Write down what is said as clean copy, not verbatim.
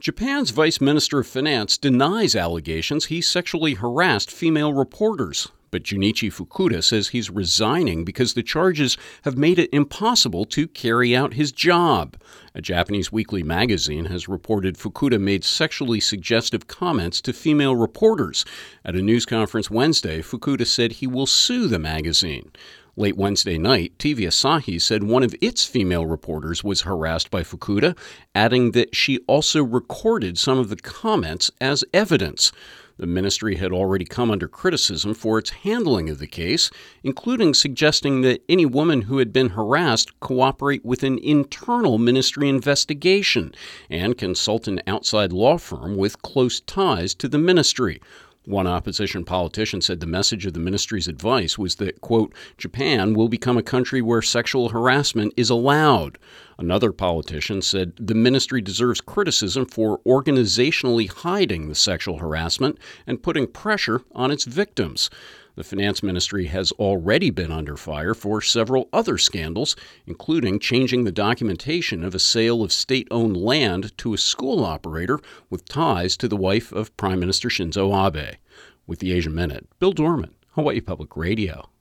Japan's Vice Minister of Finance denies allegations he sexually harassed female reporters. But Junichi Fukuda says he's resigning because the charges have made it impossible to carry out his job. A Japanese weekly magazine has reported Fukuda made sexually suggestive comments to female reporters. At a news conference Wednesday, Fukuda said he will sue the magazine. Late Wednesday night, TV Asahi said one of its female reporters was harassed by Fukuda, adding that she also recorded some of the comments as evidence. The ministry had already come under criticism for its handling of the case, including suggesting that any woman who had been harassed cooperate with an internal ministry investigation and consult an outside law firm with close ties to the ministry. One opposition politician said the message of the ministry's advice was that, quote, Japan will become a country where sexual harassment is allowed. Another politician said the ministry deserves criticism for organizationally hiding the sexual harassment and putting pressure on its victims. The finance ministry has already been under fire for several other scandals, including changing the documentation of a sale of state-owned land to a school operator with ties to the wife of Prime Minister Shinzo Abe. With the Asia Minute, Bill Dorman, Hawaii Public Radio.